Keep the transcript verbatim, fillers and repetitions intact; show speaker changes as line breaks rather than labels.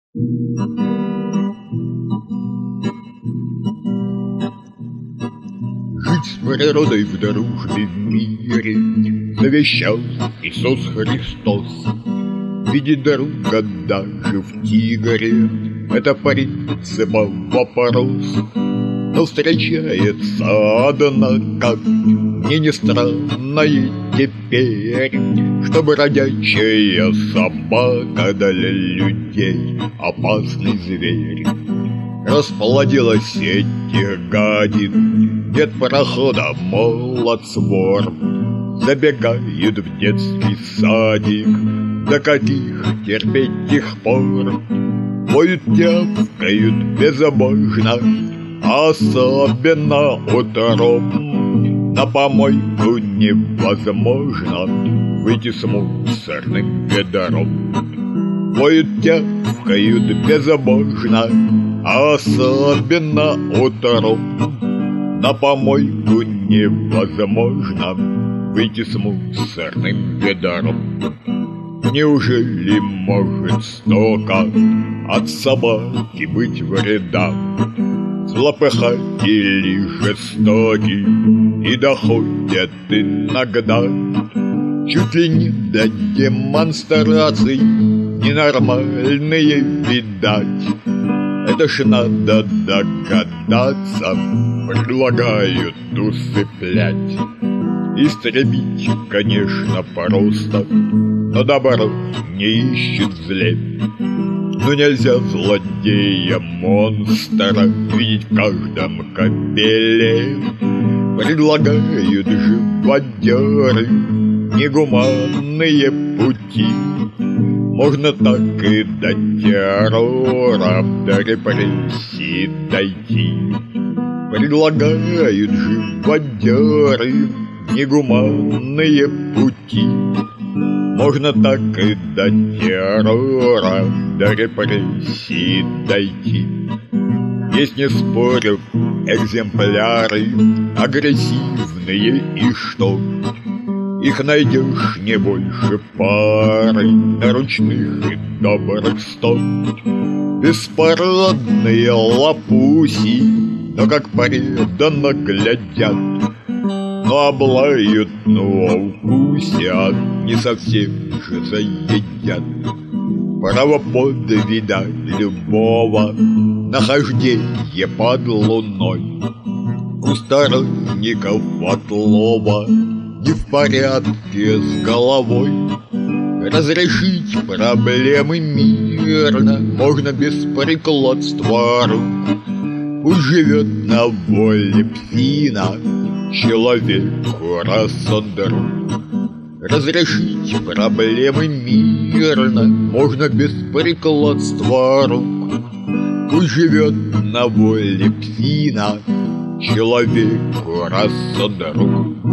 Жить с природой в дружбе мире завещал Иисус Христос. Видеть друга даже в тигре — это принципа вопрос. Но встречается, однако, мне не странно и теперь, что бродячая собака для людей опасный зверь. Расплодилась этих гадин, нет прохода, молод свор. Забегает в детский садик, до каких терпеть их пор. Воют, тявкают безбожно, особенно утром. На помойку невозможно выйти с мусорным ведром. Воют, тявкают безбожно, особенно утром. На помойку невозможно выйти с мусорным ведром. Неужели может столько от собаки быть вреда? Злопыхатели жестоки и доходят иногда чуть ли не до демонстраций, ненормальные видать. Это ж надо догадаться, предлагают усыплять. Истребить, конечно, просто, но добро не ищет зле. Но нельзя злодея-монстра видеть в каждом капеле. Предлагают живодеры негуманные пути. Можно так и до террора, до репрессий дойти. Предлагают живодеры негуманные пути. Можно так и до террора, до репрессий дойти. Есть, не спорю, экземпляры агрессивные, и что? Их найдешь не больше пары на ручных и добрых сто. Беспородные лапуси, но как преданно глядят. Но облают, но укусят, не совсем же заедят. Право подвида любого нахождение под луной. У сторонников отлова не в порядке с головой. Разрешить проблемы мирно можно без прикладства рук. Пусть живет на воле псина, человеку раз он друг. Разрешить проблемы мирно можно без прикладства рук. Пусть живет на воле псина, человеку раз он друг.